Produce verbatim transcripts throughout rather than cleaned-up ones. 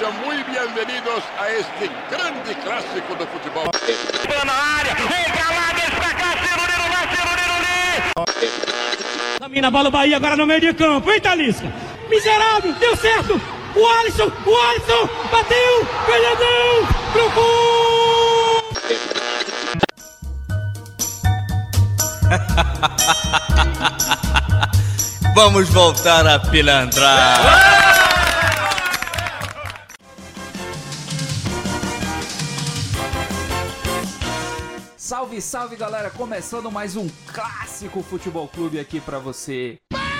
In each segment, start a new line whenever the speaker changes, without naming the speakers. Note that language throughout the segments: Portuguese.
Sejam muito bem-vindos a este grande clássico do futebol.
Bola na área, vem calado, está cá, Cirulino lá, Cirulino.
Domina a bola o Bahia agora no meio de campo, hein, Talisca? Miserável, deu certo! O Alisson, o Alisson, bateu, Fernandão, pro gol!
Vamos voltar a pilantrar.
Salve, salve, galera! Começando mais um Clássico Futebol Clube aqui pra você.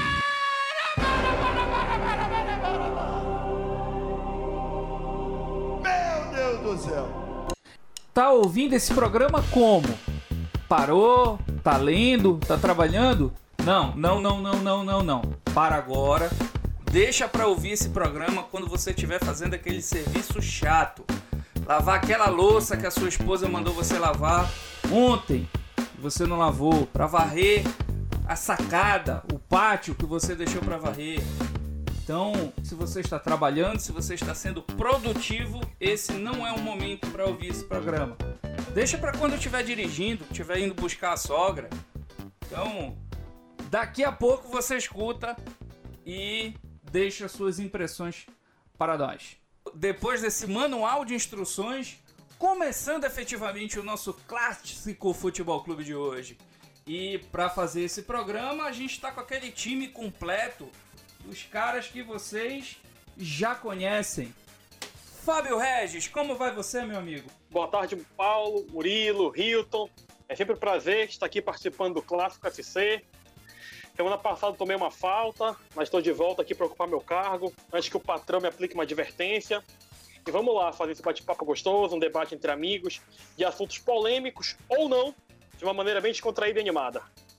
Meu Deus do céu!
Tá ouvindo esse programa como? Parou? Tá lendo? Tá trabalhando? Não, não, não, não, não, não, não. Para agora. Deixa pra ouvir esse programa quando você estiver fazendo aquele serviço chato. Lavar aquela louça que a sua esposa mandou você lavar ontem, você não lavou. Pra varrer a sacada, o pátio que você deixou pra varrer. Então, se você está trabalhando, se você está sendo produtivo, esse não é o momento para ouvir esse programa. Deixa para quando eu estiver dirigindo, estiver indo buscar a sogra. Então, daqui a pouco você escuta e deixa suas impressões para nós. Depois desse manual de instruções, começando efetivamente o nosso Clássico Futebol Clube de hoje. E para fazer esse programa, a gente está com aquele time completo dos caras que vocês já conhecem. Fábio Regis, como vai você, meu amigo?
Boa tarde, Paulo, Murilo, Hilton. É sempre um prazer estar aqui participando do Clássico F C. Semana passada tomei uma falta, mas estou de volta aqui para ocupar meu cargo, antes que o patrão me aplique uma advertência. E vamos lá fazer esse bate-papo gostoso, um debate entre amigos, de assuntos polêmicos ou não, de uma maneira bem descontraída e animada.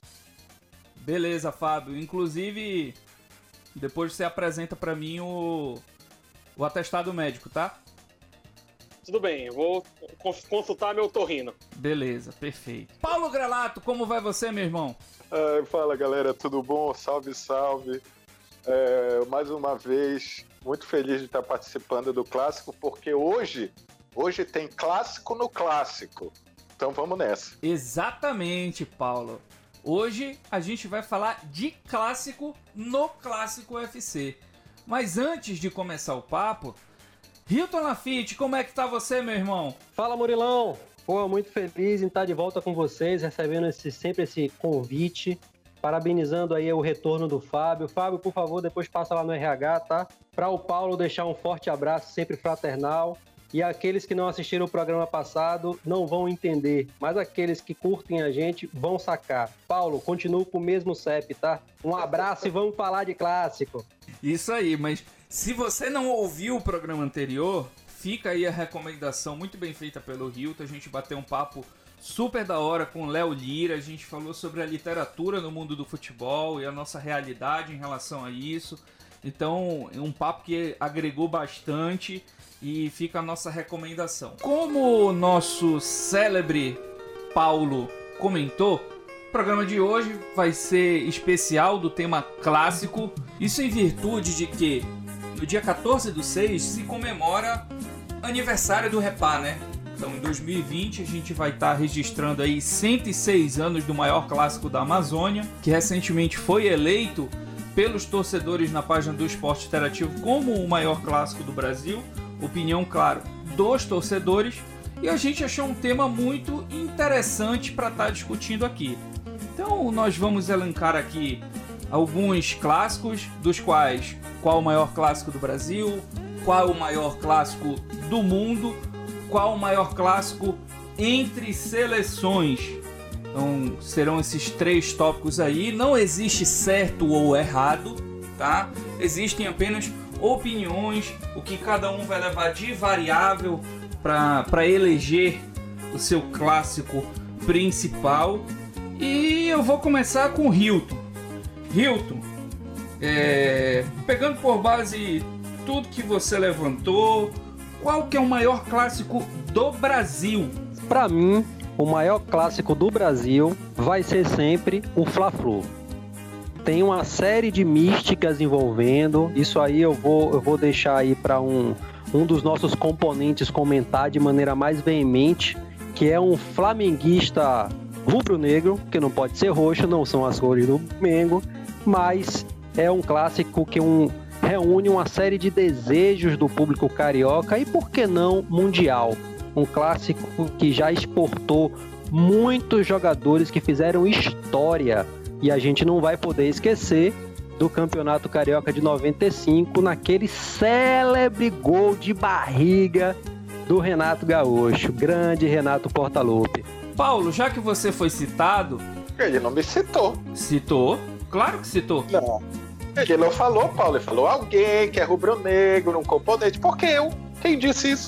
Beleza, Fábio. Inclusive, depois você apresenta para mim o, o atestado médico, tá?
Tudo bem, eu vou consultar meu otorrino.
Beleza, perfeito. Paulo Grelato, como vai você, meu irmão?
Uh, fala, galera, tudo bom? Salve, salve. Uh, mais uma vez, muito feliz de estar participando do Clássico, porque hoje, hoje tem Clássico no Clássico. Então vamos nessa.
Exatamente, Paulo. Hoje a gente vai falar de Clássico no Clássico F C. Mas antes de começar o papo, Hilton Lafitte, como é que tá você, meu irmão?
Fala, Murilão. Pô, muito feliz em estar de volta com vocês, recebendo esse, sempre esse convite, parabenizando aí o retorno do Fábio. Fábio, por favor, depois passa lá no R H, tá? Para o Paulo deixar um forte abraço, sempre fraternal. E aqueles que não assistiram o programa passado não vão entender, mas aqueles que curtem a gente vão sacar. Paulo, continua com o mesmo C E P, tá? Um abraço e vamos falar de clássico.
Isso aí, mas se você não ouviu o programa anterior, fica aí a recomendação muito bem feita pelo Hilton. A gente bateu um papo super da hora com o Léo Lira, a gente falou sobre a literatura no mundo do futebol e a nossa realidade em relação a isso. Então, é um papo que agregou bastante e fica a nossa recomendação. Como o nosso célebre Paulo comentou, o programa de hoje vai ser especial do tema clássico. Isso em virtude de que no dia quatorze do seis se comemora aniversário do Repá, né? Então em dois mil e vinte a gente vai estar registrando aí cento e seis anos do maior clássico da Amazônia, que recentemente foi eleito pelos torcedores na página do Esporte Interativo como o maior clássico do Brasil. Opinião, claro, dos torcedores. E a gente achou um tema muito interessante para estar discutindo aqui. Então nós vamos elencar aqui alguns clássicos, dos quais qual o maior clássico do Brasil, qual o maior clássico do mundo, qual o maior clássico entre seleções. Então serão esses três tópicos aí. Não existe certo ou errado, tá? Existem apenas opiniões, o que cada um vai levar de variável para eleger o seu clássico principal. E eu vou começar com o Hilton. Hilton, é, pegando por base tudo que você levantou, qual que é o maior clássico do Brasil?
Para mim, o maior clássico do Brasil vai ser sempre o Fla-Flu. Tem uma série de místicas envolvendo, isso aí eu vou, eu vou deixar aí para um, um dos nossos componentes comentar de maneira mais veemente, que é um flamenguista rubro-negro, que não pode ser roxo, não são as cores do Mengo, mas é um clássico que um, reúne uma série de desejos do público carioca e, por que não, mundial. Um clássico que já exportou muitos jogadores que fizeram história, e a gente não vai poder esquecer do Campeonato Carioca de noventa e cinco, naquele célebre gol de barriga do Renato Gaúcho, grande Renato Portaluppi.
Paulo, já que você foi citado...
Ele não me citou.
Citou? Claro que citou.
Não. Ele não falou, Paulo. Ele falou alguém que é rubro-negro, um componente. Por que eu? Quem disse isso?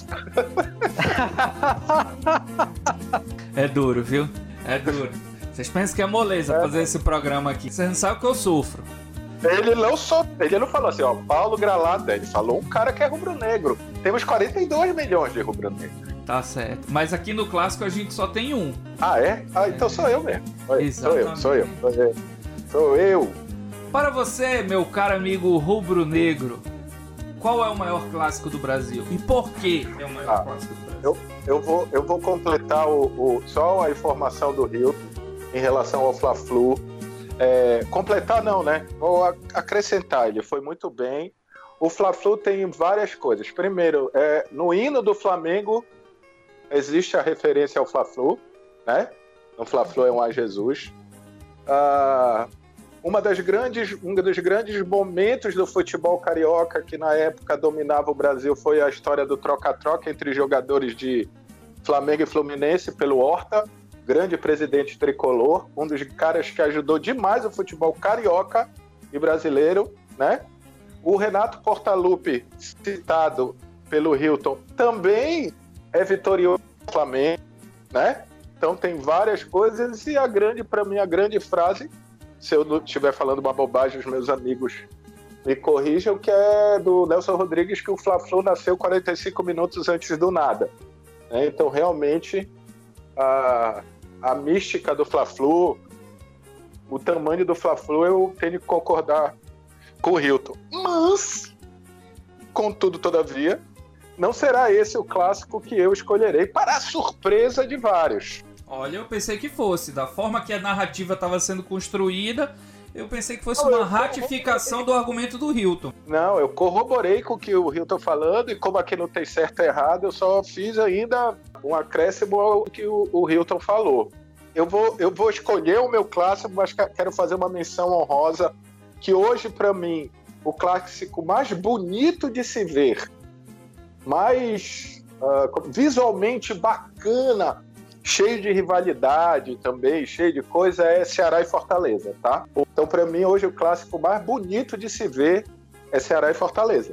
É duro, viu? É duro. Vocês pensam que é moleza é. fazer esse programa aqui. Vocês não sabem o que eu sofro.
Ele não, só, ele não falou assim, ó, Paulo Gralada. Ele falou um cara que é rubro-negro. Temos quarenta e dois milhões de rubro-negro.
Tá certo. Mas aqui no Clássico a gente só tem um.
Ah, é? Ah, então sou eu mesmo. Oi, sou eu, sou eu, sou eu. Sou eu.
Para você, meu caro amigo rubro-negro, qual é o maior clássico do Brasil? E por que é o maior ah, clássico do Brasil?
Eu, eu, vou, eu vou completar o, o, só a informação do Rio em relação ao Fla-Flu. É, completar não, né? Vou acrescentar, ele foi muito bem. O Fla-Flu tem várias coisas. Primeiro, é, no hino do Flamengo existe a referência ao Fla-Flu, né? O Fla-Flu é um Ai Jesus. Ah, uma das grandes, um dos grandes momentos do futebol carioca que na época dominava o Brasil foi a história do troca-troca entre jogadores de Flamengo e Fluminense pelo Horta, grande presidente tricolor, um dos caras que ajudou demais o futebol carioca e brasileiro, né? O Renato Portaluppi, citado pelo Hilton, também é vitorioso no Flamengo, né? Então tem várias coisas e a grande, para mim, a grande frase, se eu não estiver falando uma bobagem, os meus amigos me corrijam, que é do Nelson Rodrigues, que o Fla-Flu nasceu quarenta e cinco minutos antes do nada. Né? Então, realmente, a, a mística do Fla-Flu, o tamanho do Fla-Flu, eu tenho que concordar com o Hilton. Mas, contudo, todavia, não será esse o clássico que eu escolherei, para a surpresa de vários.
Olha, eu pensei que fosse. Da forma que a narrativa estava sendo construída, eu pensei que fosse uma ratificação do argumento do Hilton.
Não, eu corroborei com o que o Hilton falando, e como aqui não tem certo e errado, eu só fiz ainda um acréscimo ao que o, o Hilton falou. Eu vou, eu vou escolher o meu clássico, mas quero fazer uma menção honrosa, que hoje, para mim, o clássico mais bonito de se ver, mais uh, visualmente bacana, cheio de rivalidade também, cheio de coisa, é Ceará e Fortaleza, tá? Então, para mim, hoje o clássico mais bonito de se ver é Ceará e Fortaleza.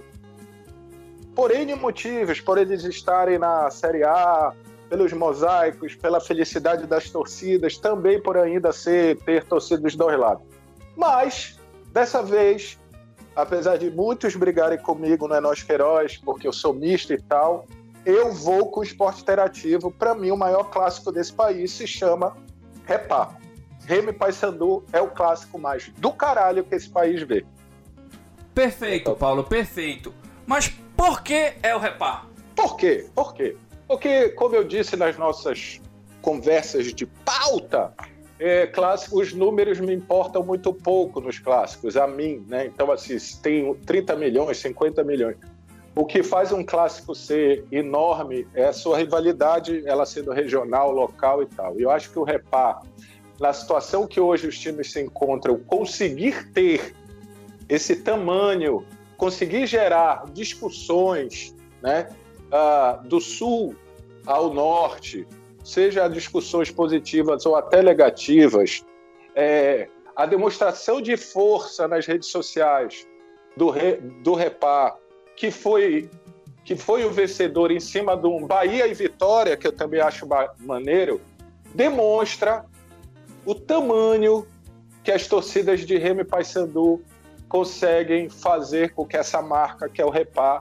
Por N motivos, por eles estarem na Série A, pelos mosaicos, pela felicidade das torcidas, também por ainda ser, ter torcida dos dois lados. Mas, dessa vez, apesar de muitos brigarem comigo, não é nós que heróis, porque eu sou misto e tal, eu vou com o esporte interativo. Para mim, o maior clássico desse país se chama Repá. Remo e Paysandu é o clássico mais do caralho que esse país vê.
Perfeito, Paulo, perfeito. Mas por que é o Repá?
Por quê? Por quê? Porque, como eu disse nas nossas conversas de pauta, é, clássico, os números me importam muito pouco nos clássicos, a mim, né? Então, assim, tem trinta milhões, cinquenta milhões. O que faz um clássico ser enorme é a sua rivalidade, ela sendo regional, local e tal. E eu acho que o Repá, na situação que hoje os times se encontram, conseguir ter esse tamanho, conseguir gerar discussões, né, uh, do sul ao norte, seja discussões positivas ou até negativas, é, a demonstração de força nas redes sociais do, re, do Repá, que foi, que foi o vencedor em cima de um Bahia e Vitória, que eu também acho maneiro, demonstra o tamanho que as torcidas de Remo e Paysandu conseguem fazer com que essa marca, que é o Repá,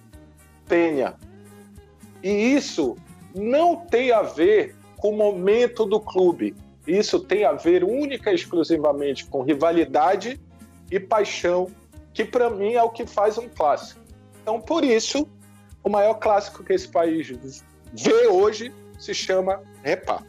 tenha. E isso não tem a ver com o momento do clube. Isso tem a ver única e exclusivamente com rivalidade e paixão, que para mim é o que faz um clássico. Então, por isso, o maior clássico que esse país vê hoje se chama Repá.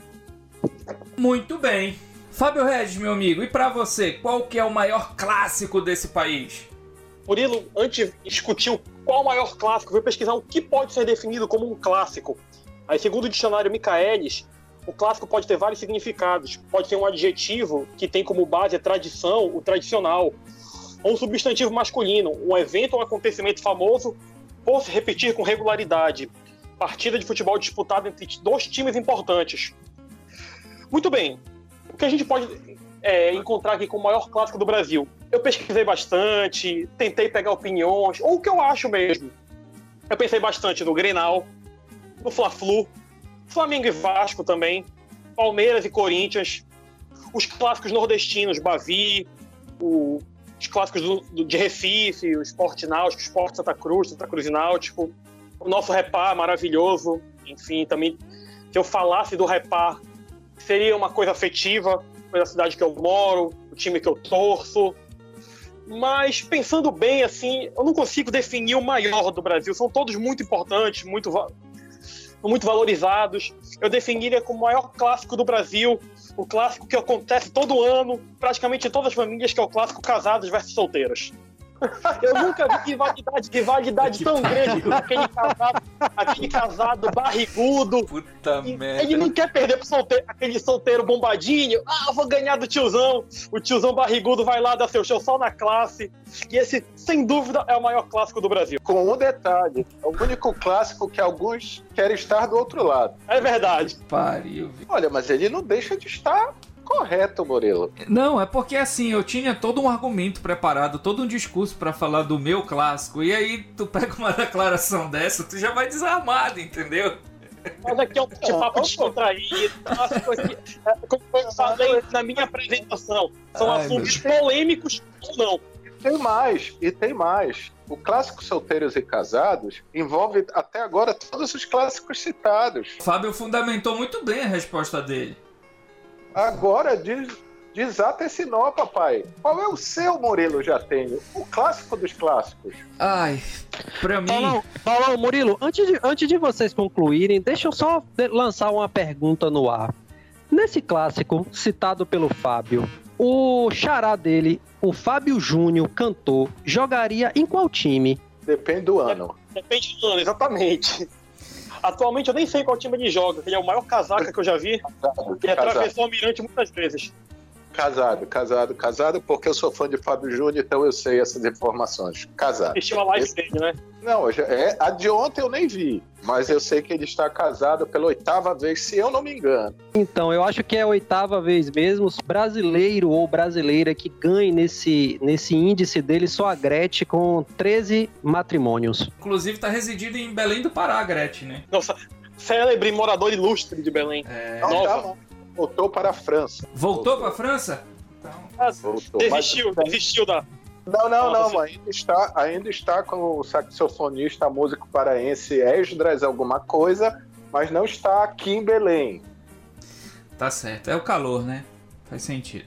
Muito bem. Fábio Regis, meu amigo, e pra você, qual que é o maior clássico desse país?
Murilo, antes de discutir qual o maior clássico, eu vou pesquisar o que pode ser definido como um clássico. Aí, segundo o dicionário Michaelis, o clássico pode ter vários significados. Pode ser um adjetivo que tem como base a tradição, o tradicional, ou um substantivo masculino, um evento ou um acontecimento famoso por se repetir com regularidade. Partida de futebol disputada entre dois times importantes. Muito bem. O que a gente pode é, encontrar aqui como o maior clássico do Brasil? Eu pesquisei bastante, tentei pegar opiniões, ou o que eu acho mesmo. Eu pensei bastante no Grenal, no Fla-Flu, Flamengo e Vasco também, Palmeiras e Corinthians, os clássicos nordestinos, Bavi, o, os clássicos do, do, de Recife, o Sport Náutico, o Sport Santa Cruz, Santa Cruz e Náutico, o nosso Repá maravilhoso, enfim, também, se eu falasse do Repá, seria uma coisa afetiva, da cidade que eu moro, o time que eu torço. Mas, pensando bem, assim, eu não consigo definir o maior do Brasil. São todos muito importantes, muito, muito valorizados. Eu definiria como o maior clássico do Brasil, o clássico que acontece todo ano, praticamente em todas as famílias, que é o clássico casados versus solteiros. Eu nunca vi rivalidade, rivalidade tão grande com aquele casado, aquele casado barrigudo.
Puta
e,
merda.
Ele não quer perder pro solteiro, aquele solteiro bombadinho. Ah, eu vou ganhar do tiozão. O tiozão barrigudo vai lá dar seu show só na classe. E esse, sem dúvida, é o maior clássico do Brasil.
Com um detalhe, é o único clássico que alguns querem estar do outro lado.
É verdade.
Pariu.
Olha, mas ele não deixa de estar correto, Murilo.
Não, é porque assim, eu tinha todo um argumento preparado, todo um discurso pra falar do meu clássico, e aí tu pega uma declaração dessa, tu já vai desarmado, entendeu?
Mas aqui é um papo descontraído. Como eu falei na minha apresentação, são
Ai,
assuntos polêmicos ou não.
E tem mais, e tem mais. O clássico Solteiros e Casados envolve até agora todos os clássicos citados.
O Fábio fundamentou muito bem a resposta dele.
Agora, des, desata esse nó, papai. Qual é o seu, Murilo, já tenho? O clássico dos clássicos.
Ai, pra mim...
Paulão, Paulão, Murilo, antes de, antes de vocês concluírem, deixa eu só de- lançar uma pergunta no ar. Nesse clássico, citado pelo Fábio, o xará dele, o Fábio Júnior, cantor, jogaria em qual time?
Depende do ano.
Depende do ano, exatamente. Atualmente eu nem sei qual time ele joga. Ele é o maior casaca que eu já vi.
Casado,
Ele
casado,
atravessou o Almirante muitas vezes.
casado, casado, casado, porque eu sou fã de Fábio Júnior, então eu sei essas informações. Casado.
Assistiu a live
Esse-
dele, né?
Não, eu já- é, a de ontem eu nem vi, mas eu sei que ele está casado pela oitava vez, se eu não me engano.
Então, eu acho que é a oitava vez mesmo. Brasileiro ou brasileira que ganhe nesse, nesse índice dele só a Gretchen com treze matrimônios.
Inclusive tá residindo em Belém do Pará, Gretchen, né?
Nossa, célebre morador ilustre de Belém.
É...
Não,
Nova.
tá, não. Voltou para a França.
Voltou pra França? Então...
Ah,
Voltou.
desistiu,
Mas-
desistiu da...
Não, não,
Nossa,
não. Ainda está, ainda está com o saxofonista, músico paraense Esdras alguma coisa, mas não está aqui em Belém.
Tá certo, é o calor, né? Faz sentido.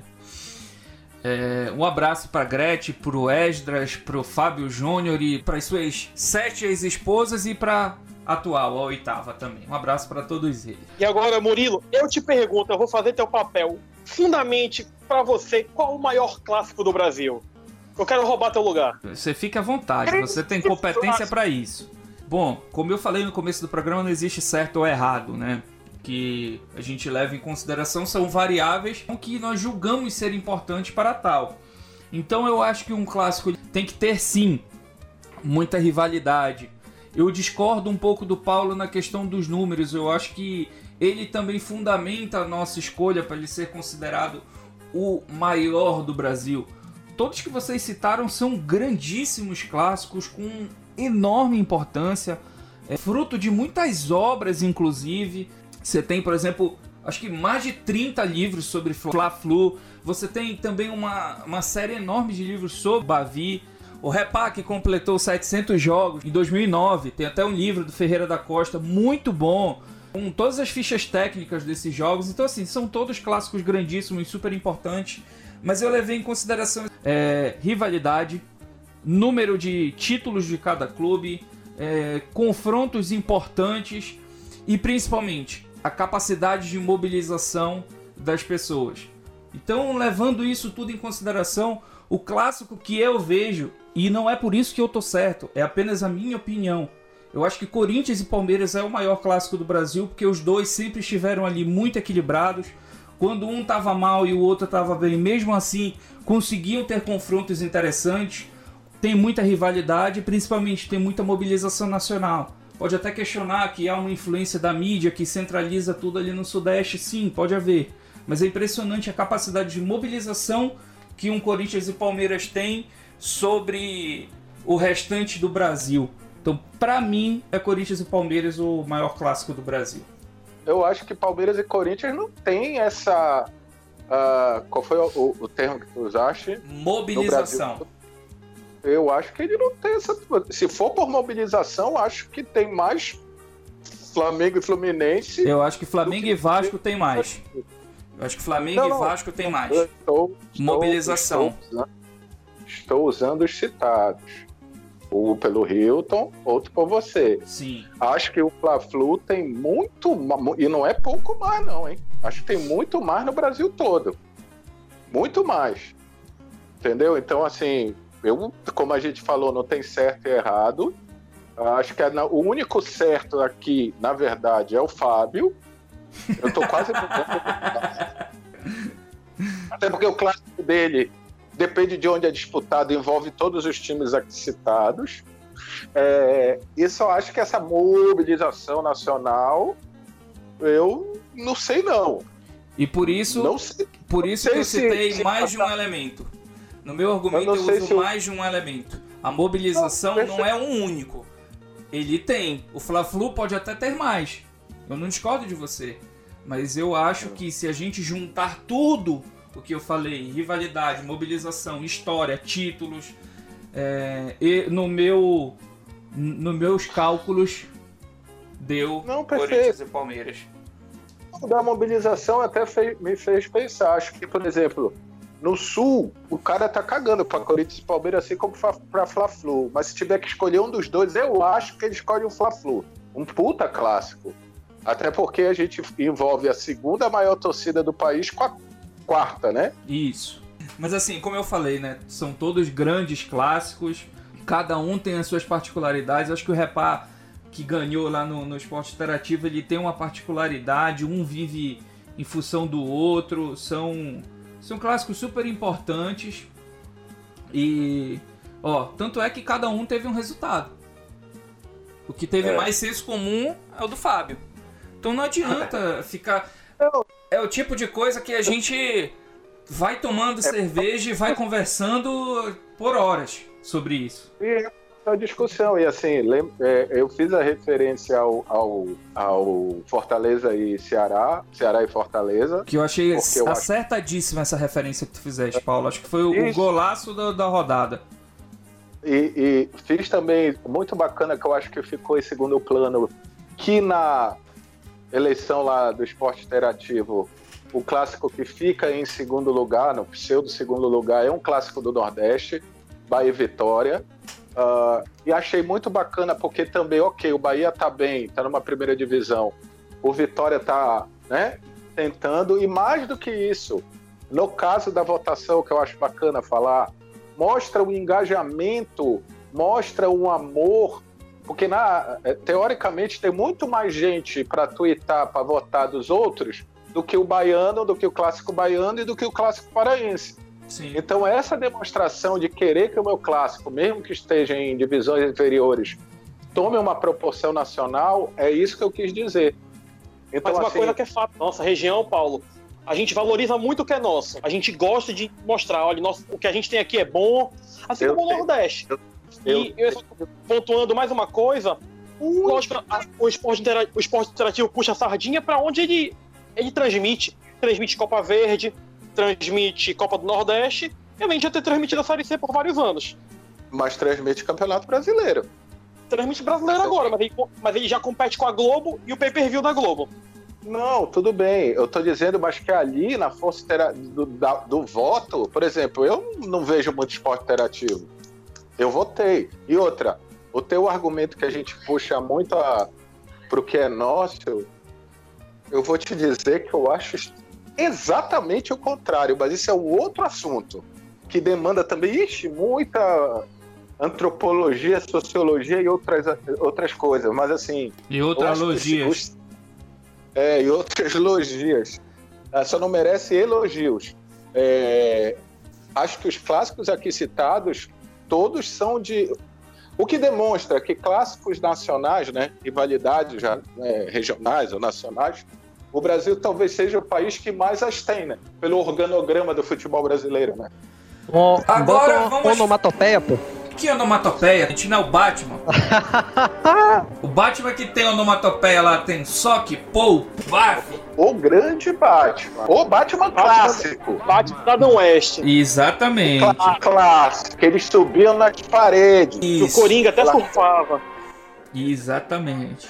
É, um abraço pra Gretchen, pro Esdras, pro Fábio Júnior e para suas sete ex-esposas e pra atual, a oitava também. Um abraço pra todos eles.
E agora, Murilo, eu te pergunto, eu vou fazer teu papel. Fundamente, pra você, qual o maior clássico do Brasil? Eu quero roubar teu lugar.
Você fica à vontade, você tem competência pra isso. Bom, como eu falei no começo do programa, não existe certo ou errado, né? Que a gente leva em consideração são variáveis que nós julgamos ser importantes para tal. Então eu acho que um clássico tem que ter sim muita rivalidade. Eu discordo um pouco do Paulo na questão dos números. Eu acho que ele também fundamenta a nossa escolha para ele ser considerado o maior do Brasil. Todos que vocês citaram são grandíssimos clássicos com enorme importância, é fruto de muitas obras, inclusive. Você tem, por exemplo, acho que mais de trinta livros sobre Fla-Flu. Você tem também uma, uma série enorme de livros sobre Bavi. O Repá, que completou setecentos jogos em dois mil e nove. Tem até um livro do Ferreira da Costa, muito bom, com todas as fichas técnicas desses jogos. Então, assim, são todos clássicos grandíssimos, super importantes. Mas eu levei em consideração é, rivalidade, número de títulos de cada clube, é, confrontos importantes e principalmente a capacidade de mobilização das pessoas. Então, levando isso tudo em consideração, o clássico que eu vejo, e não é por isso que eu tô certo, é apenas a minha opinião. Eu acho que Corinthians e Palmeiras é o maior clássico do Brasil, porque os dois sempre estiveram ali muito equilibrados. Quando um estava mal e o outro estava bem, mesmo assim, conseguiam ter confrontos interessantes. Tem muita rivalidade, principalmente tem muita mobilização nacional. Pode até questionar que há uma influência da mídia que centraliza tudo ali no Sudeste. Sim, pode haver. Mas é impressionante a capacidade de mobilização que um Corinthians e Palmeiras têm sobre o restante do Brasil. Então, para mim, é Corinthians e Palmeiras o maior clássico do Brasil.
Eu acho que Palmeiras e Corinthians não tem essa... Uh, qual foi o, o termo que tu usaste?
Mobilização.
Eu acho que ele não tem essa... Se for por mobilização, acho que tem mais Flamengo e Fluminense...
Eu acho que Flamengo e Vasco tem mais. Eu acho que Flamengo não, não, e Vasco tem mais.
Estou, estou,
mobilização.
Estou usando, estou usando os citados. Um pelo Hilton, outro por você.
Sim.
Acho que o Fla-Flu tem muito... E não é pouco mais, não, hein? Acho que tem muito mais no Brasil todo. Muito mais. Entendeu? Então, assim... Eu, como a gente falou, não tem certo e errado. Acho que é na, o único certo aqui, na verdade, é o Fábio. Eu tô quase... Até porque o clássico dele depende de onde é disputado, envolve todos os times aqui citados. É, isso eu acho que essa mobilização nacional, eu não sei não.
E por isso,
não sei,
por isso
não
que eu
se,
citei
se
mais de um elemento. No meu argumento eu, eu uso eu... mais de um elemento. A mobilização não, não é um único. Ele tem. O Fla-Flu pode até ter mais. Eu não discordo de você. Mas eu acho que se a gente juntar tudo o que eu falei, rivalidade, mobilização, história, títulos, é, e no meu, no meus cálculos, deu
não,
Corinthians e Palmeiras.
Da mobilização até fez, me fez pensar. Acho que, por exemplo, no Sul, o cara tá cagando pra Corinthians e Palmeiras, assim como pra Fla-Flu. Mas se tiver que escolher um dos dois, eu acho que ele escolhe o Fla-Flu. Um puta clássico. Até porque a gente envolve a segunda maior torcida do país com a quarta, né?
Isso. Mas assim, como eu falei, né? São todos grandes clássicos. Cada um tem as suas particularidades. Acho que o Repá, que ganhou lá no, no Esporte Interativo, ele tem uma particularidade. Um vive em função do outro. São, são clássicos super importantes. E, ó, tanto é que cada um teve um resultado. O que teve é. mais senso comum é o do Fábio. Então não adianta ficar... É o tipo de coisa que a gente vai tomando cerveja e vai conversando por horas sobre isso.
E é uma discussão. E assim, eu fiz a referência ao, ao, ao Fortaleza e Ceará, Ceará e Fortaleza.
Que eu achei eu acertadíssima acho... essa referência que tu fizeste, Paulo. Acho que foi o, o golaço da, da rodada.
E, e fiz também, muito bacana, que eu acho que ficou em segundo plano, que na eleição lá do Esporte Interativo, o clássico que fica em segundo lugar, no pseudo segundo lugar, é um clássico do Nordeste, Bahia e Vitória. Uh, e achei muito bacana, porque também, ok, o Bahia tá bem, tá numa primeira divisão, o Vitória tá, né, tentando, e mais do que isso, no caso da votação, que eu acho bacana falar, mostra o engajamento, mostra um amor, porque na, teoricamente tem muito mais gente para twittar, para votar dos outros, do que o baiano, do que o clássico baiano e do que o clássico paraense.
Sim.
Então essa demonstração de querer que o meu clássico, mesmo que esteja em divisões inferiores, tome uma proporção nacional, é isso que eu quis dizer. Então,
Mas uma
assim,
coisa que é fato, nossa região, Paulo, a gente valoriza muito o que é nosso. A gente gosta de mostrar, olha, nosso, o que a gente tem aqui é bom, assim como o Nordeste. Eu, e eu, eu, pontuando mais uma coisa, uh, lógico, a, o, esporte intera, o esporte interativo puxa a sardinha para onde ele, ele transmite. Transmite Copa Verde, transmite Copa do Nordeste, e a gente já tem transmitido a Série C por vários anos.
Mas transmite Campeonato Brasileiro.
Transmite Brasileiro agora, mas ele, mas ele já compete com a Globo e o pay-per-view da Globo.
Não, tudo bem. Eu tô dizendo, mas que ali na força intera- do, da, do voto, por exemplo, eu não vejo muito esporte interativo. Eu votei. E outra, o teu argumento que a gente puxa muito a, pro que é nosso, eu vou te dizer que eu acho exatamente o contrário, mas isso é um outro assunto que demanda também, ixi, muita antropologia, sociologia e outras, outras coisas, mas assim...
E outras logias.
É, e outras logias. Só não merece elogios. É, acho que os clássicos aqui citados, todos são de... O que demonstra que clássicos nacionais, né, rivalidades já, né, regionais ou nacionais, o Brasil talvez seja o país que mais as tem, né, pelo organograma do futebol brasileiro, né?
Oh,
Agora
bota uma
vamos...
onomatopeia, pô.
Que onomatopeia? A gente não é o Batman. O Batman que tem onomatopeia lá tem soque, pou, baf.
O grande Batman. O Batman clássico.
Batman da Adam West.
Exatamente.
Clá- clássico. Eles subiam nas paredes.
Isso.
O Coringa até surfava.
Exatamente.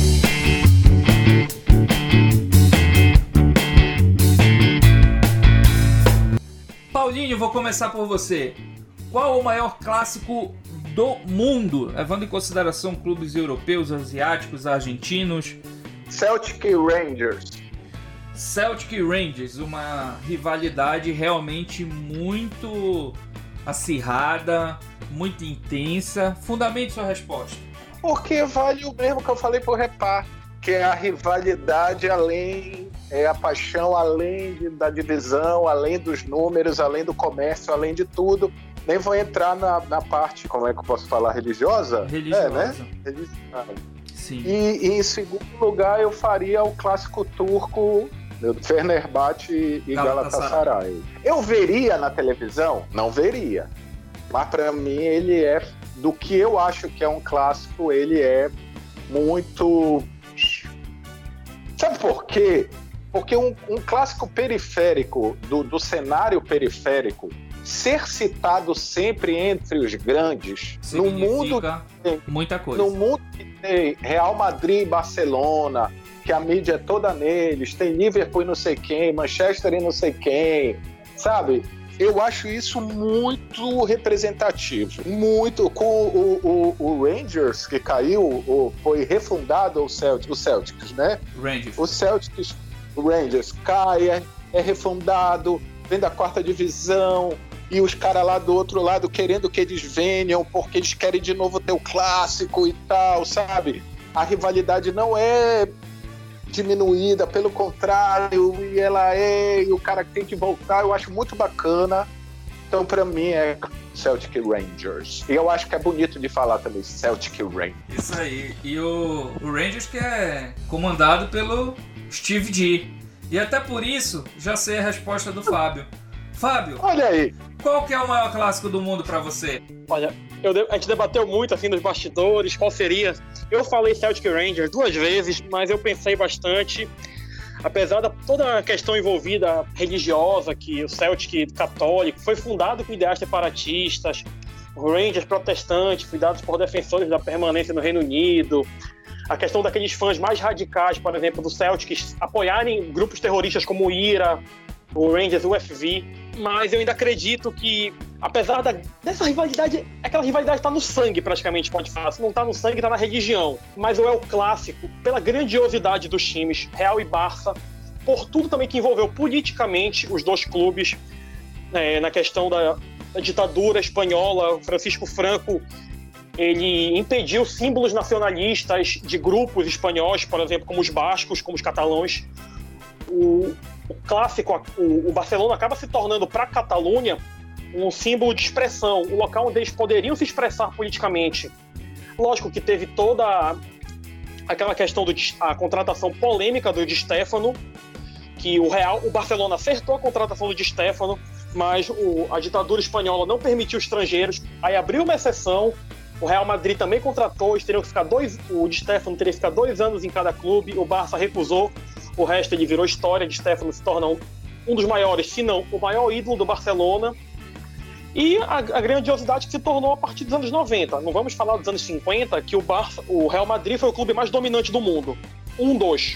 Paulinho, vou começar por você. Qual o maior clássico do mundo, levando em consideração clubes europeus, asiáticos, argentinos?
Celtic e Rangers.
Celtic e Rangers, uma rivalidade realmente muito acirrada, muito intensa. Fundamente sua resposta.
Porque vale o mesmo que eu falei pro Repar, que é a rivalidade além, é a paixão além de, da divisão, além dos números, além do comércio, além de tudo. Nem vou entrar na, na parte, como é que eu posso falar, religiosa?
Religiosa.
É, né? Religiosa.
Sim.
E, e em segundo lugar eu faria o clássico turco, Fenerbahçe e
Galatasaray.
Galatasaray. Eu veria na televisão? Não veria. Mas para mim ele é, do que eu acho que é um clássico, ele é muito... Sabe por quê? Porque um, um clássico periférico, do, do cenário periférico, ser citado sempre entre os grandes, no mundo,
muita coisa.
No mundo que tem Real Madrid e Barcelona, que a mídia é toda neles, tem Liverpool e não sei quem, Manchester e não sei quem, sabe? Eu acho isso muito representativo. Muito. Com o, o, o Rangers, que caiu, o, foi refundado o Celtics, o Celtics, né?
Rangers.
O Celtics, o Rangers cai, é, é refundado, vem da quarta divisão, e os caras lá do outro lado querendo que eles venham, porque eles querem de novo ter o clássico e tal, sabe? A rivalidade não é diminuída, pelo contrário, e ela é, e o cara tem que voltar, eu acho muito bacana. Então, pra mim, é Celtic Rangers. E eu acho que é bonito de falar também, Celtic Rangers.
Isso aí. E o, o Rangers que é comandado pelo Steve G. E até por isso, já sei a resposta do Fábio. Fábio,
olha aí.
Qual que é o maior clássico do mundo pra você?
Olha, eu, a gente debateu muito assim nos bastidores, qual seria. Eu falei Celtic Rangers duas vezes, mas eu pensei bastante. Apesar de toda a questão envolvida religiosa, que o Celtic católico foi fundado com ideais separatistas, o Rangers protestante, cuidados por defensores da permanência no Reino Unido, a questão daqueles fãs mais radicais, por exemplo, do Celtic, apoiarem grupos terroristas como o IRA, o Rangers, o F V, mas eu ainda acredito que, apesar da, dessa rivalidade, aquela rivalidade está no sangue praticamente, pode falar, se não está no sangue, está na religião, mas o El Clássico, pela grandiosidade dos times, Real e Barça, por tudo também que envolveu politicamente os dois clubes, é, na questão da, da ditadura espanhola, Francisco Franco, ele impediu símbolos nacionalistas de grupos espanhóis, por exemplo, como os bascos, como os catalães. O, o clássico, o, o Barcelona acaba se tornando para a Catalunha um símbolo de expressão, um local onde eles poderiam se expressar politicamente. Lógico que teve toda aquela questão da contratação polêmica do Di Stéfano, que o Real, o Barcelona acertou a contratação do Di Stéfano, mas o, a ditadura espanhola não permitiu estrangeiros, aí abriu uma exceção. O Real Madrid também contratou, eles teriam que ficar dois, o Di Stéfano teria que ficar dois anos em cada clube, o Barça recusou, o resto ele virou história, Di Stéfano se torna um, um dos maiores, se não o maior ídolo do Barcelona, e a, a grandiosidade que se tornou a partir dos anos noventa. Não vamos falar dos anos cinquenta, que o, Barça, o Real Madrid foi o clube mais dominante do mundo, um dos.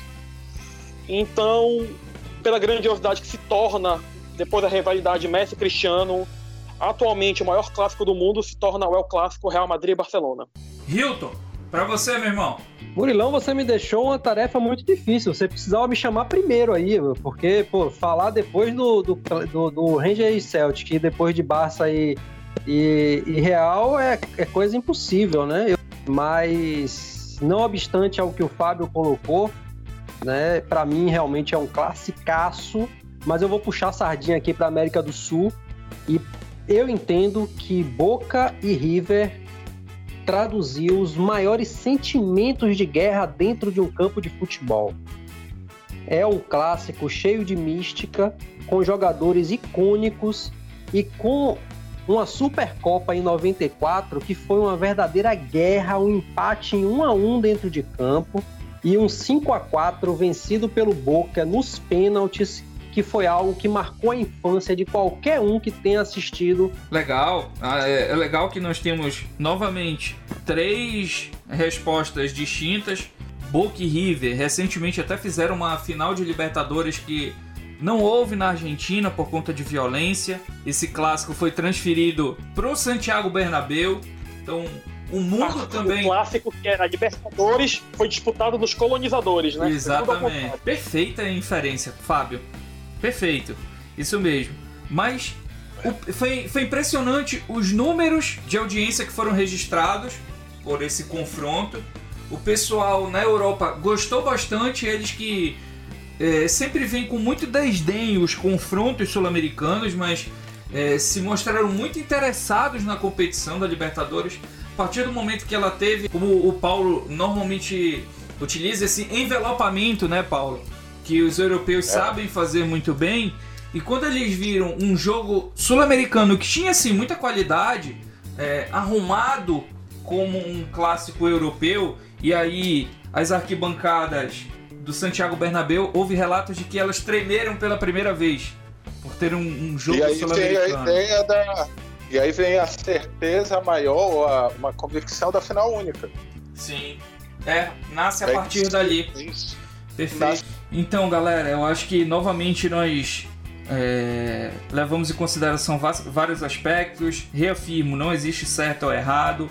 Então, pela grandiosidade que se torna, depois da rivalidade Messi e Cristiano, atualmente o maior clássico do mundo se torna o El Clássico Real Madrid e Barcelona.
Hilton, pra você, meu irmão.
Murilão, você me deixou uma tarefa muito difícil. Você precisava me chamar primeiro aí, porque, pô, falar depois do, do, do, do Rangers e Celtic, e depois de Barça e, e, e Real, é, é coisa impossível, né? Eu, mas, não obstante ao que o Fábio colocou, né, pra mim realmente é um classicaço, mas eu vou puxar a sardinha aqui pra América do Sul, e eu entendo que Boca e River traduziu os maiores sentimentos de guerra dentro de um campo de futebol. É um clássico cheio de mística, com jogadores icônicos e com uma Supercopa em noventa e quatro que foi uma verdadeira guerra, um empate em um a um dentro de campo e um cinco a quatro vencido pelo Boca nos pênaltis, que foi algo que marcou a infância de qualquer um que tenha assistido.
Legal, é legal que nós temos novamente três respostas distintas. Boca e River recentemente até fizeram uma final de Libertadores que não houve na Argentina por conta de violência. Esse clássico foi transferido para o Santiago Bernabéu, então o mundo ah, também...
O clássico que era Libertadores foi disputado dos colonizadores, né?
Exatamente, perfeita inferência, Fábio. Perfeito, isso mesmo. Mas o, foi, foi impressionante os números de audiência que foram registrados por esse confronto. O pessoal na Europa gostou bastante, eles que é, sempre vêm com muito desdém os confrontos sul-americanos, mas é, se mostraram muito interessados na competição da Libertadores. A partir do momento que ela teve, como o Paulo normalmente utiliza esse envelopamento, né, Paulo? Que os europeus é. sabem fazer muito bem, e quando eles viram um jogo sul-americano que tinha assim muita qualidade, é, arrumado como um clássico europeu, e aí as arquibancadas do Santiago Bernabéu, houve relatos de que elas tremeram pela primeira vez por ter um, um jogo sul-americano.
E aí vem a ideia da, e aí vem a certeza maior, a, uma convicção da final única.
Sim, é, nasce a
é
partir
isso,
dali.
É isso.
Perfeito.
Nasce.
Então, galera, eu acho que novamente nós é, levamos em consideração vários aspectos. Reafirmo, não existe certo ou errado.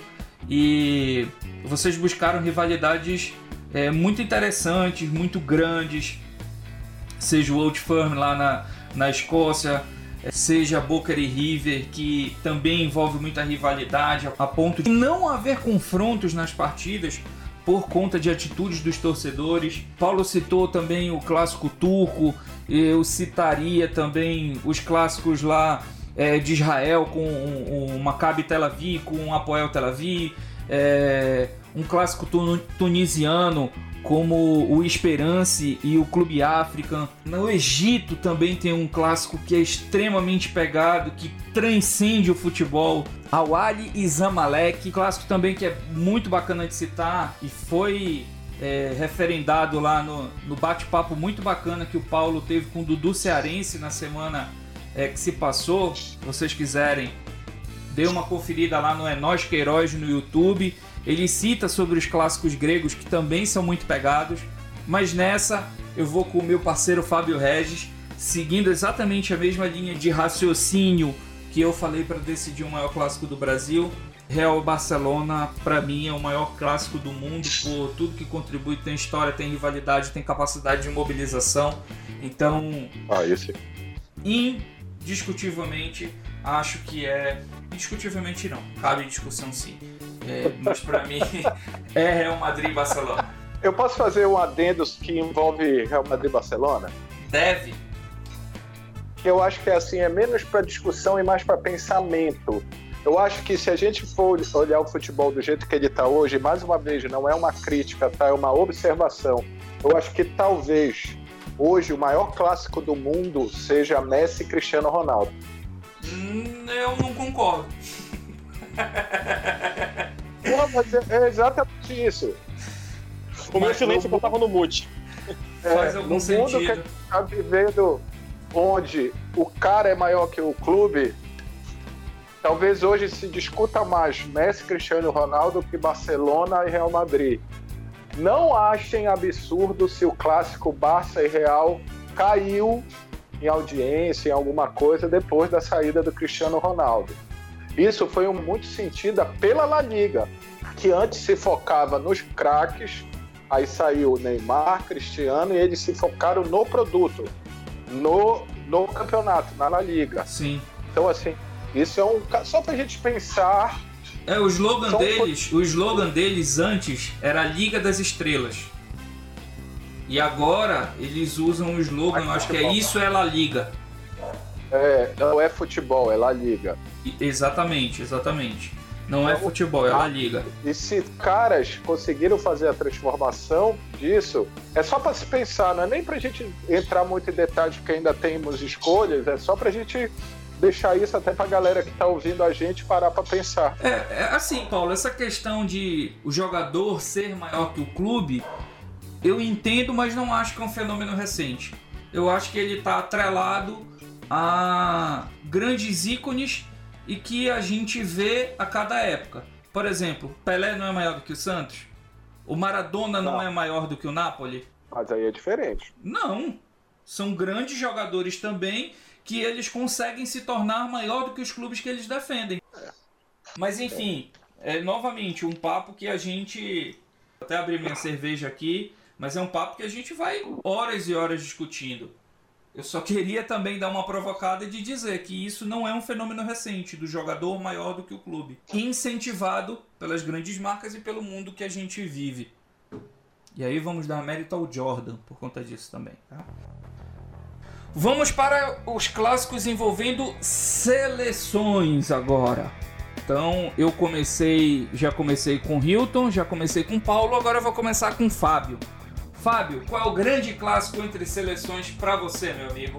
E vocês buscaram rivalidades é, muito interessantes, muito grandes. Seja o Old Firm lá na, na Escócia, seja Boca e River, que também envolve muita rivalidade, a ponto de não haver confrontos nas partidas por conta de atitudes dos torcedores. Paulo citou também o clássico turco, eu citaria também os clássicos lá é, de Israel com o Maccabi Tel Aviv, com o Hapoel Tel Aviv, é, um clássico tun- tunisiano como o Esperance e o Clube African. No Egito também tem um clássico que é extremamente pegado, que transcende o futebol, Al Ahly e Zamalek, clássico também que é muito bacana de citar e foi é, referendado lá no, no bate-papo muito bacana que o Paulo teve com o Dudu Cearense na semana é, que se passou. Se vocês quiserem, dê uma conferida lá no É Nós Queiroz no YouTube. Ele cita sobre os clássicos gregos que também são muito pegados, mas nessa eu vou com o meu parceiro Fábio Regis, seguindo exatamente a mesma linha de raciocínio que eu falei para decidir o maior clássico do Brasil. Real Barcelona, para mim, é o maior clássico do mundo por tudo que contribui, tem história, tem rivalidade, tem capacidade de mobilização. Então,
ah, esse...
indiscutivelmente, acho que é... Indiscutivelmente não, cabe discussão sim. É, mas para mim é Real Madrid e Barcelona.
Eu posso fazer um adendo que envolve Real Madrid e Barcelona?
Deve.
Eu acho que assim, é menos para discussão e mais para pensamento. Eu acho que se a gente for olhar o futebol do jeito que ele está hoje, mais uma vez, não é uma crítica, tá? É uma observação. Eu acho que talvez hoje o maior clássico do mundo seja Messi e Cristiano Ronaldo.
Hum, eu não concordo.
Pô, mas é, é exatamente isso.
O meu silêncio botava no mute.
É,
Faz algum
no
sentido.
mundo que a gente está vivendo, onde o cara é maior que o clube, talvez hoje se discuta mais Messi, Cristiano Ronaldo que Barcelona e Real Madrid. Não achem absurdo se o clássico Barça e Real caiu em audiência, em alguma coisa, depois da saída do Cristiano Ronaldo. Isso foi muito sentido pela La Liga. que antes se focava nos craques, aí saiu o Neymar, Cristiano, e eles se focaram no produto, no, no campeonato, na La Liga.
Sim.
Então, assim, isso é um... Só pra gente pensar...
É, o slogan
Só um
deles, o slogan deles antes era a Liga das Estrelas. E agora eles usam o slogan, eu acho que é Isso é La Liga.
É, não é futebol, é La Liga.
E, exatamente, exatamente. Não é futebol, é La Liga.
E se caras conseguiram fazer a transformação disso, é só para se pensar, não é nem pra gente entrar muito em detalhes, porque ainda temos escolhas, é só pra gente deixar isso até pra galera que tá ouvindo a gente parar pra pensar.
É, é assim, Paulo, essa questão de o jogador ser maior que o clube, eu entendo, mas não acho que é um fenômeno recente. Eu acho que ele tá atrelado a grandes ícones e que a gente vê a cada época. Por exemplo, Pelé não é maior do que o Santos? O Maradona não, não é maior do que o Napoli?
Mas aí é diferente.
Não. São grandes jogadores também que eles conseguem se tornar maior do que os clubes que eles defendem. É. Mas enfim, é novamente um papo que a gente... Até abrir minha cerveja aqui, mas é um papo que a gente vai horas e horas discutindo. Eu só queria também dar uma provocada de dizer que isso não é um fenômeno recente do jogador maior do que o clube, incentivado pelas grandes marcas e pelo mundo que a gente vive. E aí vamos dar mérito ao Jordan por conta disso também, tá? Vamos para os clássicos envolvendo seleções agora. Então eu comecei, já comecei com Hilton, já comecei com Paulo, agora eu vou começar com Fábio. Fábio, qual é o grande clássico entre seleções para você, meu amigo?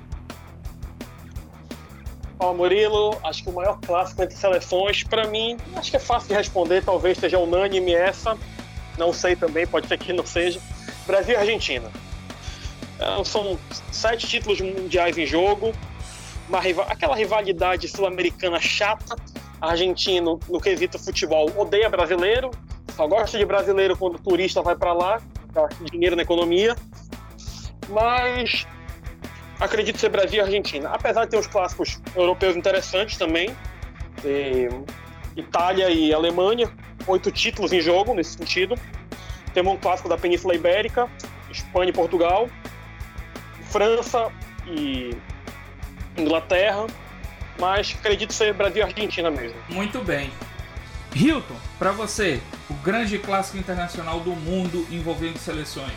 Ó, Murilo, acho que o maior clássico entre seleções, para mim, acho que é fácil de responder, talvez seja unânime essa, não sei também, pode ser que não seja. Brasil e Argentina. É, são sete títulos mundiais em jogo, uma rival... aquela rivalidade sul-americana chata. Argentino, no quesito futebol, odeia brasileiro, só gosta de brasileiro quando o turista vai para lá, dinheiro na economia, mas acredito ser Brasil e Argentina, apesar de ter uns clássicos europeus interessantes também, e Itália e Alemanha, oito títulos em jogo nesse sentido. Temos um clássico da Península Ibérica, Espanha e Portugal, França e Inglaterra, mas acredito ser Brasil e Argentina mesmo.
Muito bem. Hilton, para você, o grande clássico internacional do mundo envolvendo seleções.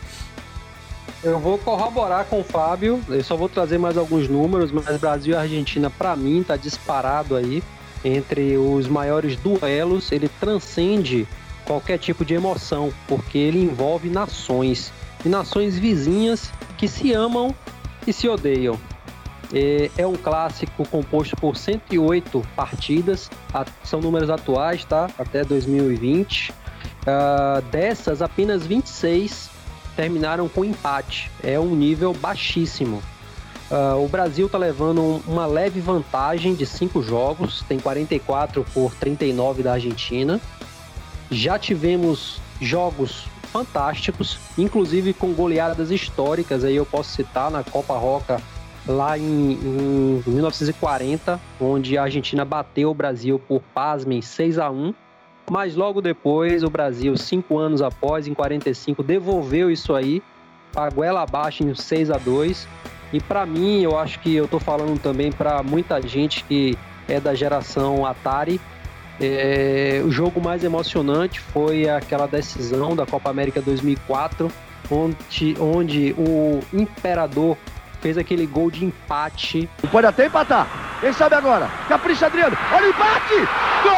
Eu vou corroborar com o Fábio, eu só vou trazer mais alguns números, mas Brasil e Argentina, para mim, tá disparado aí entre os maiores duelos. Ele transcende qualquer tipo de emoção, porque ele envolve nações, e nações vizinhas que se amam e se odeiam. É um clássico composto por cento e oito partidas, são números atuais, tá? Até dois mil e vinte. Uh, dessas, apenas vinte e seis terminaram com empate. É um nível baixíssimo. Uh, o Brasil está levando uma leve vantagem de cinco jogos, tem quarenta e quatro por trinta e nove da Argentina. Já tivemos jogos fantásticos, inclusive com goleadas históricas. Aí eu posso citar na Copa Roca, lá em, em mil novecentos e quarenta, onde a Argentina bateu o Brasil por, pasmem, seis a um, mas logo depois o Brasil, cinco anos após, em quarenta e cinco, devolveu isso aí, pagou ela abaixo em seis a dois, e para mim, eu acho que eu tô falando também para muita gente que é da geração Atari, é, o jogo mais emocionante foi aquela decisão da Copa América dois mil e quatro, onde, onde o Imperador fez aquele gol de empate.
Pode até empatar. Quem sabe agora? Capricha, Adriano. Olha o empate! Gol!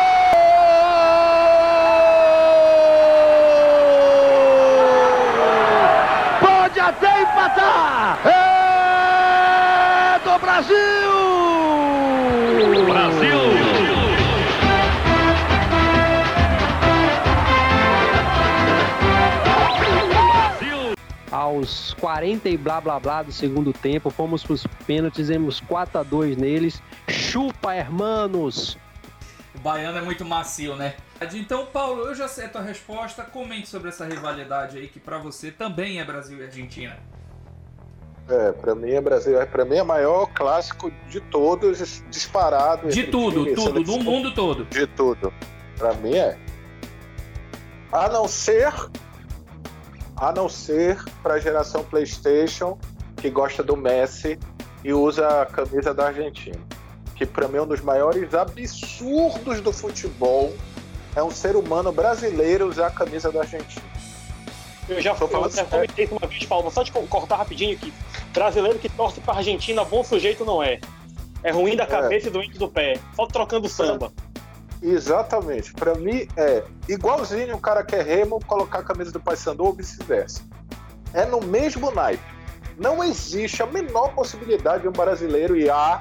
Pode até empatar! É do Brasil!
Brasil!
Aos quarenta e blá blá blá do segundo tempo, fomos para os pênaltis, fizemos quatro a dois neles. Chupa, hermanos!
O baiano é muito macio, né? Então, Paulo, eu já sei a tua resposta. Comente sobre essa rivalidade aí, que para você também é Brasil e Argentina.
É, para mim é Brasil, é para mim é o maior clássico de todos, disparado.
De tudo, tudo, do mundo todo.
De tudo. Para mim é. A não ser, a não ser para a geração PlayStation, que gosta do Messi e usa a camisa da Argentina. Que para mim é um dos maiores absurdos do futebol. É um ser humano brasileiro usar a camisa da Argentina.
Eu já eu até comentei isso uma vez, Paulo, só de cortar rapidinho aqui. Brasileiro que torce pra Argentina, bom sujeito não é. É ruim da cabeça é. e doente do pé. Só trocando samba.
Exatamente. Pra mim é igualzinho o cara que é Remo colocar a camisa do Paysandu ou vice-versa. É no mesmo naipe. Não existe a menor possibilidade de um brasileiro ir a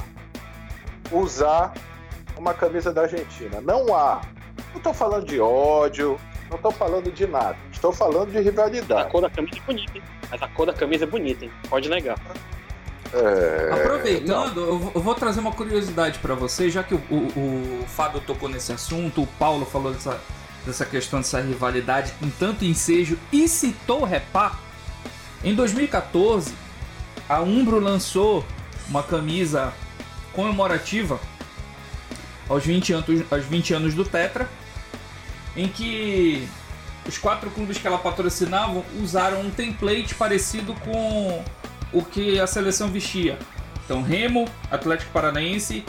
usar uma camisa da Argentina. Não há. Não estou falando de ódio, não estou falando de nada. Estou falando de rivalidade.
A cor da camisa é bonita, hein? Mas a cor da camisa é bonita, hein? Pode negar.
É...
Aproveitando, eu vou trazer uma curiosidade para você, já que o, o, o Fábio tocou nesse assunto, o Paulo falou dessa, dessa questão dessa rivalidade com tanto ensejo e citou o Repá. Em dois mil e catorze, a Umbro lançou uma camisa comemorativa aos vinte anos, aos vinte anos do Tetra, em que os quatro clubes que ela patrocinava usaram um template parecido com o que a seleção vestia. Então Remo, Atlético Paranaense,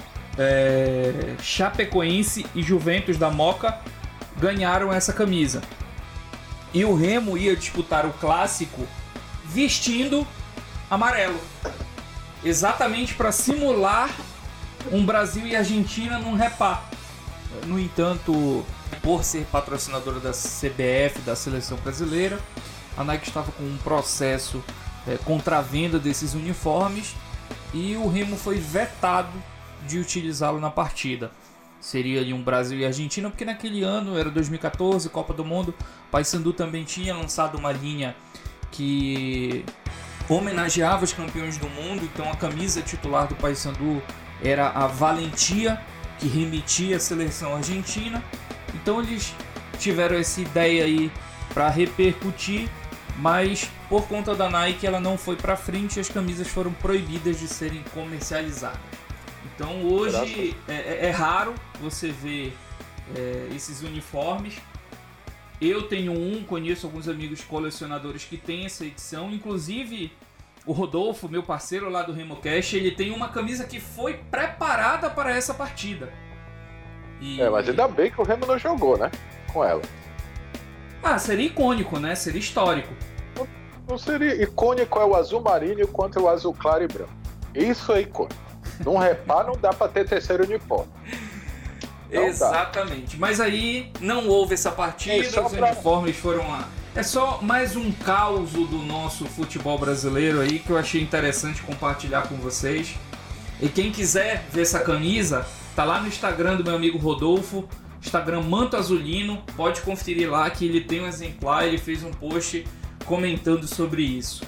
é, Chapecoense e Juventus da Moca ganharam essa camisa. E o Remo ia disputar o clássico vestindo amarelo, exatamente para simular um Brasil e Argentina num Repá. No entanto, por ser patrocinadora da C B F, da seleção brasileira, a Nike estava com um processo é, contra a venda desses uniformes e o Remo foi vetado de utilizá-lo na partida. Seria ali um Brasil e Argentina, porque naquele ano, era dois mil e catorze, Copa do Mundo, o Paysandu também tinha lançado uma linha que homenageava os campeões do mundo, então a camisa titular do Paysandu era a Valentia, que remetia à seleção argentina. Então eles tiveram essa ideia aí para repercutir, mas por conta da Nike ela não foi para frente e as camisas foram proibidas de serem comercializadas. Então hoje é, é, é raro você ver é, esses uniformes. Eu tenho um, conheço alguns amigos colecionadores que têm essa edição, inclusive o Rodolfo, meu parceiro lá do RemoCast, ele tem uma camisa que foi preparada para essa partida. E...
É, mas ainda bem que o Remo não jogou, né? Com ela.
Ah, seria icônico, né? Seria histórico.
Não, não seria icônico é o azul marinho contra o azul claro e branco. Isso é icônico. Num Repá não dá para ter terceiro uniforme. Não
Exatamente. Dá. Mas aí não houve essa partida, os pra... uniformes foram lá. É só mais um caos do nosso futebol brasileiro aí que eu achei interessante compartilhar com vocês. E quem quiser ver essa camisa, tá lá no Instagram do meu amigo Rodolfo, Instagram Manto Azulino, pode conferir lá que ele tem um exemplar, ele fez um post comentando sobre isso.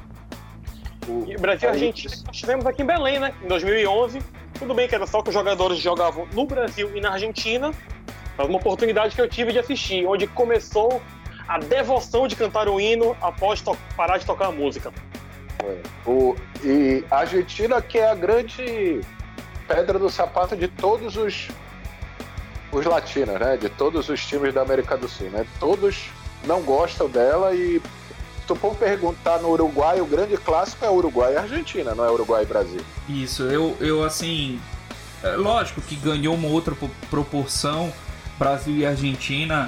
E o Brasil e a Argentina nós tivemos aqui em Belém, né? Em dois mil e onze, tudo bem que era só que os jogadores jogavam no Brasil e na Argentina, mas uma oportunidade que eu tive de assistir, onde começou a devoção de cantar o hino após to- parar de tocar a música.
É. O, e a Argentina, que é a grande pedra do sapato de todos os, os latinos, né? De todos os times da América do Sul, né? Todos não gostam dela e se tu for perguntar no Uruguai, o grande clássico é Uruguai e Argentina, não é Uruguai e Brasil.
Isso, eu, eu assim, é lógico que ganhou uma outra proporção, Brasil e Argentina,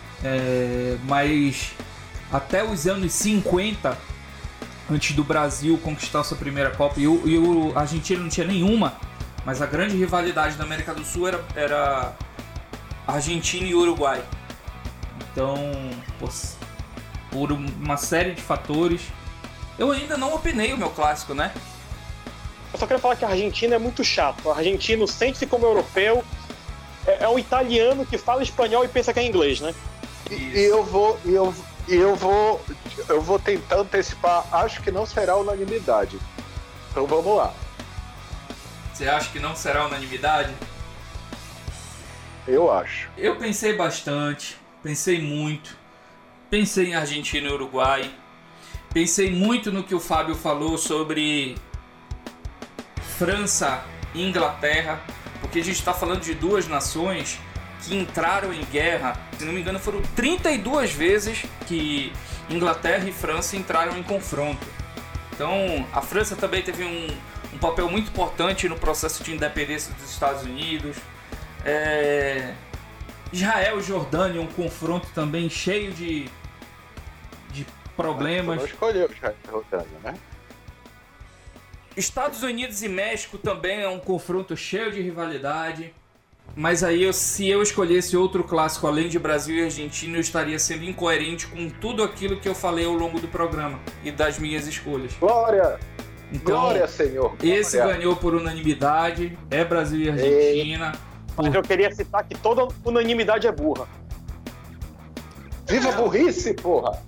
é, mas até os anos cinquenta, antes do Brasil conquistar sua primeira Copa, e o, e o Argentina não tinha nenhuma, mas a grande rivalidade da América do Sul era, era Argentina e Uruguai. Então, por, por uma série de fatores, eu ainda não opinei o meu clássico, né?
Eu só queria falar que a Argentina é muito chato. O argentino sente-se como europeu, é, é um italiano que fala espanhol e pensa que é inglês, né?
E, e eu vou, e eu, e eu vou, eu vou tentar antecipar. Acho que não será unanimidade. Então vamos lá.
Você acha que não será unanimidade?
Eu acho.
Eu pensei bastante, pensei muito, pensei em Argentina e Uruguai, pensei muito no que o Fábio falou sobre França e Inglaterra, porque a gente está falando de duas nações que entraram em guerra, se não me engano foram trinta e duas vezes que Inglaterra e França entraram em confronto. Então a França também teve um, um papel muito importante no processo de independência dos Estados Unidos. É... Israel e Jordânia, um confronto também cheio de, de problemas.
Não escolheu Israel e Jordânia, né?
Estados Unidos e México também é um confronto cheio de rivalidade. Mas aí, eu, se eu escolhesse outro clássico além de Brasil e Argentina, eu estaria sendo incoerente com tudo aquilo que eu falei ao longo do programa e das minhas escolhas.
Glória!
Então,
Glória, Senhor! Glória.
Esse ganhou por unanimidade, é Brasil e Argentina.
Mas eu queria citar que toda unanimidade é burra.
Viva a burrice, porra!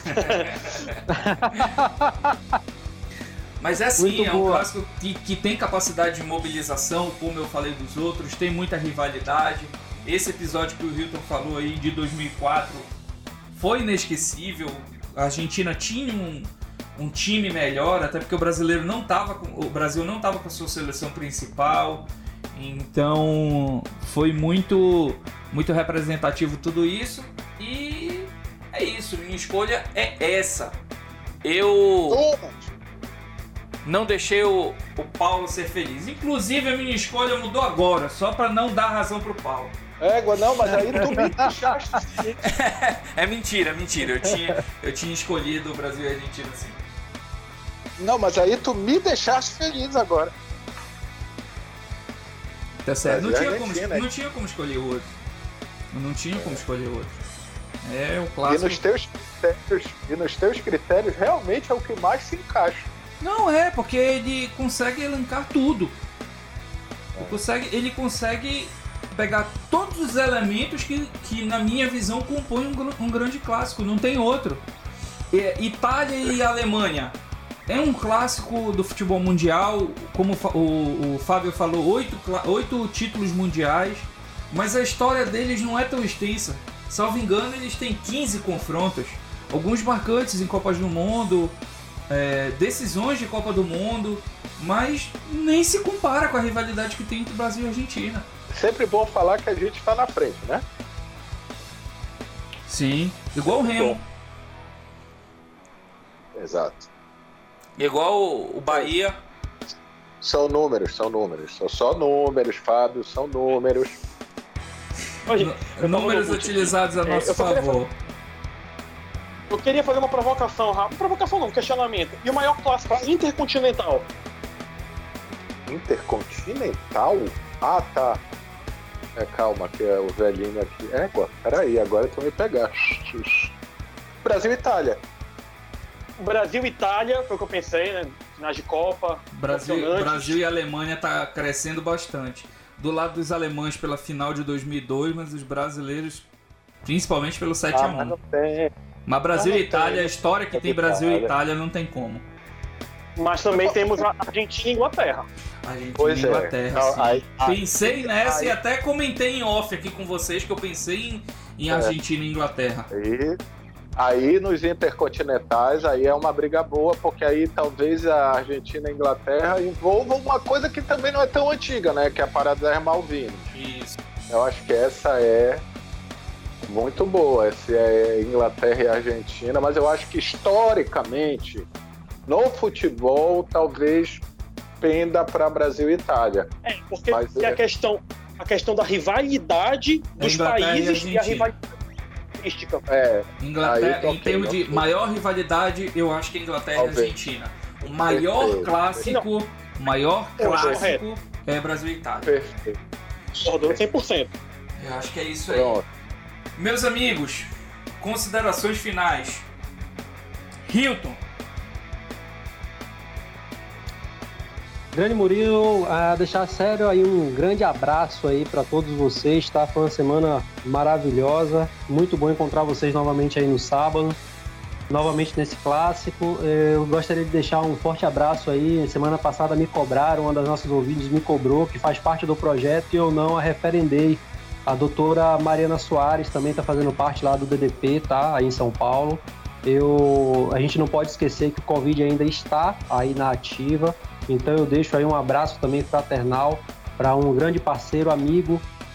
Mas é sim,
Muito
é um
boa.
clássico que, que tem capacidade de mobilização, como eu falei dos outros, tem muita rivalidade. Esse episódio que o Hilton falou aí de dois mil e quatro foi inesquecível. A Argentina tinha um, um time melhor, até porque o brasileiro não tava com, o Brasil não estava com a sua seleção principal. Então foi muito, muito representativo tudo isso. E é isso, minha escolha é essa. Eu não deixei o, o Paulo ser feliz. Inclusive a minha escolha mudou agora, só para não dar razão pro Paulo.
Égua, não, mas aí tu me deixaste.
É mentira, mentira. Eu tinha, eu tinha escolhido o Brasil e a Argentina assim.
Não, mas aí tu me deixaste feliz agora.
Tá certo. Não
Brasil e
tinha, como,
Argentina,
não tinha como escolher o outro. Não tinha como escolher o outro. É o
E
clássico.
nos, teus critérios, e nos teus critérios, realmente é o que mais se encaixa.
Não é, porque ele consegue elencar tudo. Ele consegue, ele consegue pegar todos os elementos que, que na minha visão, compõem um, gr- um grande clássico. Não tem outro. É, Itália e Alemanha. É um clássico do futebol mundial, como o, Fa- o, o Fábio falou, oito, cla- oito títulos mundiais, mas a história deles não é tão extensa. Salvo engano, eles têm quinze confrontos, alguns marcantes em Copas do Mundo, é, decisões de Copa do Mundo, mas nem se compara com a rivalidade que tem entre Brasil e Argentina.
Sempre bom falar que a gente tá na frente, né?
Sim, igual o Remo,
Exato.
igual o Bahia.
São números, são números. São só números, Fábio, são números.
Hoje,
N-
eu tava
números
no-
utilizados a
É,
nosso
eu só queria
favor.
Eu queria fazer uma provocação rápida. Provocação não, um questionamento. E o maior clássico intercontinental?
Intercontinental? Ah, tá. É, calma, que é o velhinho aqui. Égua, peraí, agora tu me pegaste. Brasil e Itália.
Brasil e Itália, foi o que eu pensei, né? Finais de Copa.
Brasil,
emocionantes.
Brasil e Alemanha tá crescendo bastante. Do lado dos alemães pela final de dois mil e dois, mas os brasileiros principalmente pelo sete a
Ah, mas
um.
não tem.
Mas Brasil
mas
e
não
Itália,
tem.
a história que tem Brasil e Itália não tem como.
Mas também temos a Argentina e Inglaterra.
Argentina
Pois
e
é.
Inglaterra,
Não,
sim.
aí- aí-
Pensei nessa
aí-
e até comentei em off aqui com vocês que eu pensei em, em Argentina e Inglaterra.
Aí, aí nos intercontinentais, aí é uma briga boa, porque aí talvez a Argentina e a Inglaterra envolvam uma coisa que também não é tão antiga, né? Que é a parada das Malvinas.
Isso.
Eu acho que essa é muito boa, essa é Inglaterra e Argentina, mas eu acho que historicamente, no futebol, talvez penda para Brasil e Itália.
É, porque
Mas
tem
é-
a questão, a questão da rivalidade dos
Inglaterra e
países e, a
Argentina.
rivalidade turística.
É,
Inglaterra,
Aí,
em
ok,
termos de
ok.
maior rivalidade, eu acho que é Inglaterra
Talvez.
e Argentina. O maior
Perfeito.
clássico, o maior
É,
clássico é Brasil e Itália.
perfeito.
Concordando cem por cento.
Eu acho que é isso aí.
Pronto.
Meus amigos, considerações finais. Hilton,
Grande Murilo, a deixar sério aí um grande abraço aí para todos vocês, tá? Foi uma semana maravilhosa, muito bom encontrar vocês novamente aí no sábado, novamente nesse clássico. Eu gostaria de deixar um forte abraço aí. Semana passada me cobraram, uma das nossas ouvintes me cobrou, que faz parte do projeto e eu não a referendei. A doutora Mariana Soares também está fazendo parte lá do D D P, tá? Aí em São Paulo. Eu, a gente não pode esquecer que o Covid ainda está aí na ativa. Então eu deixo aí um abraço também fraternal para um grande parceiro, amigo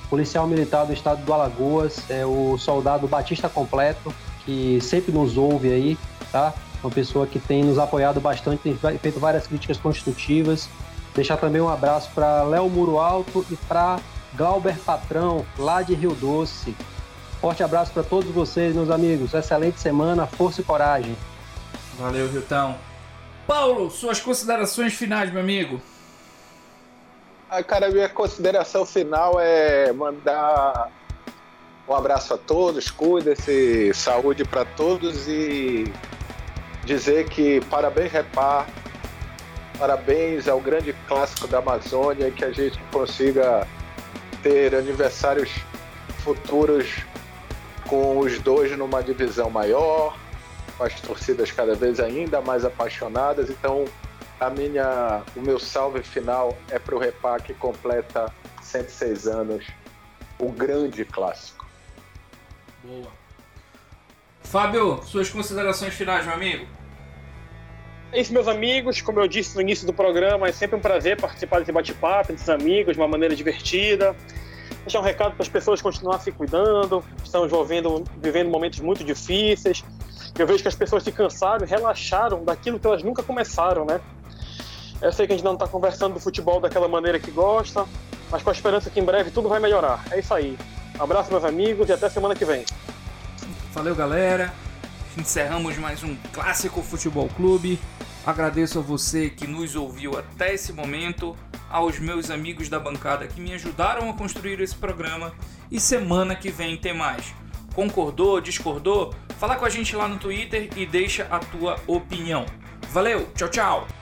policial militar do estado do Alagoas, é o soldado Batista Completo, que sempre nos ouve aí, tá? Uma pessoa que tem nos apoiado bastante, tem feito várias críticas construtivas. Deixar também um abraço para Léo Muro Alto e para Glauber Patrão, lá de Rio Doce. Forte abraço para todos vocês, meus amigos. Excelente semana, força e coragem.
Valeu, Rilton. Paulo, suas considerações finais, meu amigo.
Ah, cara, minha consideração final é mandar um abraço a todos, cuidem-se, saúde para todos e dizer que parabéns, Repar, parabéns ao grande clássico da Amazônia e que a gente consiga ter aniversários futuros com os dois numa divisão maior, com as torcidas cada vez ainda mais apaixonadas. Então, a minha, o meu salve final é para o Repar, que completa cento e seis anos, o grande clássico.
Boa. Fábio, suas considerações finais, meu amigo?
É isso, meus amigos. Como eu disse no início do programa, é sempre um prazer participar desse bate-papo entre os amigos, de uma maneira divertida. Deixar um recado para as pessoas continuarem se cuidando. Estamos vivendo, vivendo momentos muito difíceis. Eu vejo que as pessoas se cansaram e relaxaram daquilo que elas nunca começaram, né? Eu sei que a gente não está conversando do futebol daquela maneira que gosta, mas com a esperança que em breve tudo vai melhorar. É isso aí. Um abraço, meus amigos, e até semana que vem.
Valeu, galera. Encerramos mais um Clássico Futebol Clube. Agradeço a você que nos ouviu até esse momento, aos meus amigos da bancada que me ajudaram a construir esse programa, e semana que vem tem mais. Concordou, discordou? Fala com a gente lá no Twitter e deixa a tua opinião. Valeu, tchau, tchau!